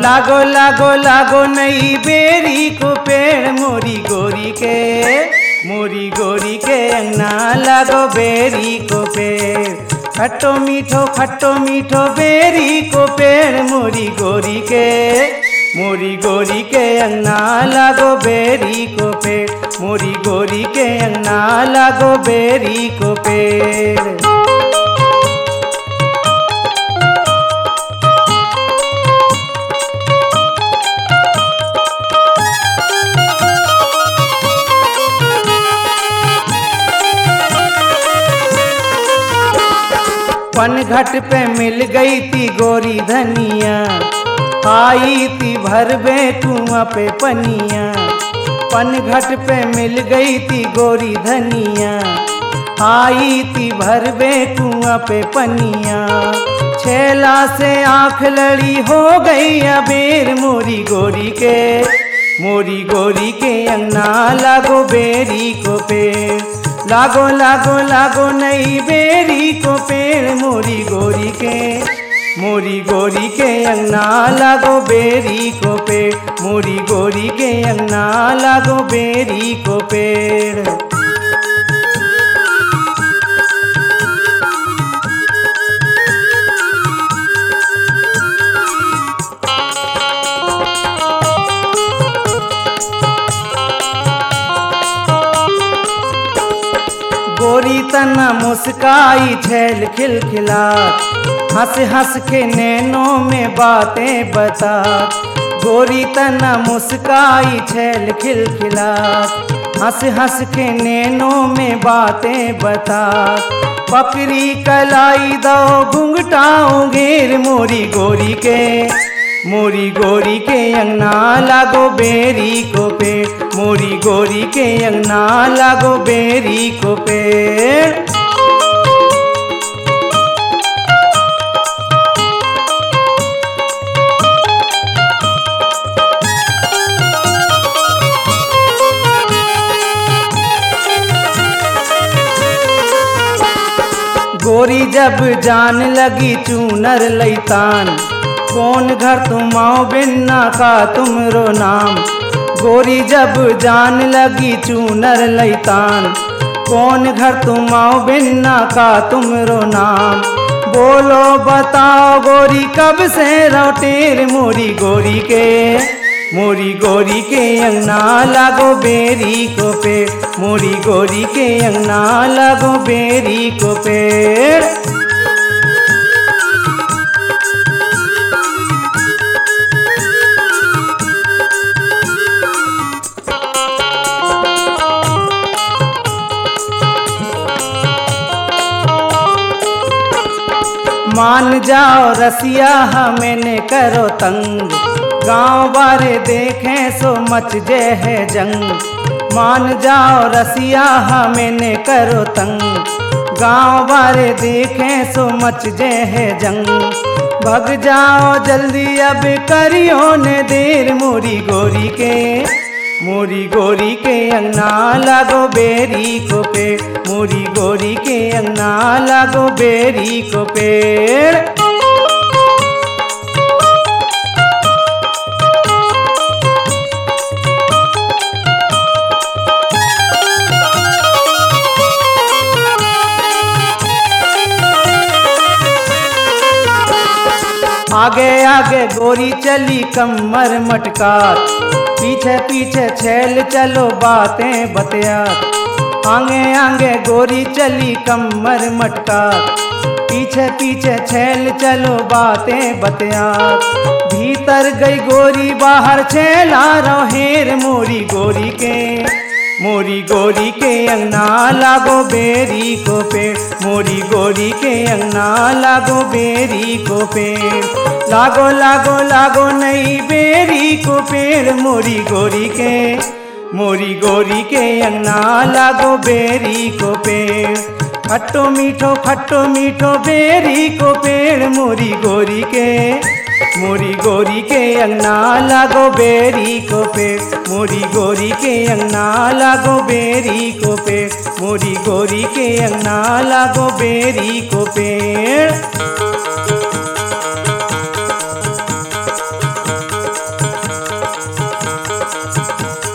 लागो लागो लागो नई बेरी को पेड़ मोरी गोरी के अंगना लागो बेरी को पेड़। खट्टो मीठो बेरी को पेड़ मोरी गोरी के अंगना लागो बेरी को पेड़। मोरी गोरी के अंगना लागो बेरी को पेड़। पनघट पे मिल गई थी गोरी धनिया, आई थी भर बेटुआ पे पनिया। पनघट पे मिल गई थी गोरी धनिया, आई थी भर बेटुआ पे पनिया। छेला से आँख लड़ी हो गई अबेर मोरी गोरी के अंगना लागो बेरी को पेड़। लागो लागो लागो नई बेरी को पेड़ मोरी गोरी के अंगना लागो बेरी को पेड़। मोरी गोरी के अंगना लागो बेरी को पेड़। गोरी तना मुस्काई छैल खिलखिलात, हंस हंस के नैनों में बातें बता। गोरी तना मुस्काई छैल खिलखिलात, हंस हंस के नैनों में बातें बता। पकड़ी कलाई दो घुंघटाओ घेर मोरी गोरी के अंगना लागो बेरी को पेड़। मोरी गोरी के अंगना लागो बेरी को पेड़। गोरी जब जान लगी चूनर लैतान, कौन घर तुम आओ बिन्ना का तुमरो नाम। गोरी जब जान लगी चूनर लैतान, कौन घर तुम आओ बिन्ना का तुमरो नाम। बोलो बताओ गोरी कब से रौटेर मोरी गोरी के अंगना लागो बेरी को पेड़। मोरी गोरी के अंगना लागो बेरी को पेड़। मान जाओ रसिया हमें न करो तंग, गाँव बारे देखें सो मच जे है जंग। मान जाओ रसिया हमें न करो तंग, गाँव बारे देखें सो मच जे है जंग। भग जाओ जल्दी अब करियो न देर मोरी गोरी के अंगना लागो बेरी को पेड़। मोरी गोरी के अंगना लागो बेरी को पेड़। आगे आगे गोरी चली कमर मटका, पीछे पीछे छैल चलो बातें बतियात। आगे आगे गोरी चली कमर मटका, पीछे पीछे छैल चलो बातें बतियात। भीतर गई गोरी बाहर छैला रोहेर मोरी गोरी के अंगना लागो बेरी को पेड़। मोरी गोरी के अंगना लागो बेरी को पेड़। लागो लागो लागो नई बेरी को पेड़ मोरी गोरी के अंगना लागो बेरी को पेड़। खट्टो मीठो बेरी को पेड़ मोरी गोरी के अंगना लागो बेरी को पेड़। मोरी गोरी के अंगना लागो बेरी को पेड़। मोरी गोरी के अंगना लागो बेरी को पेड़। रे।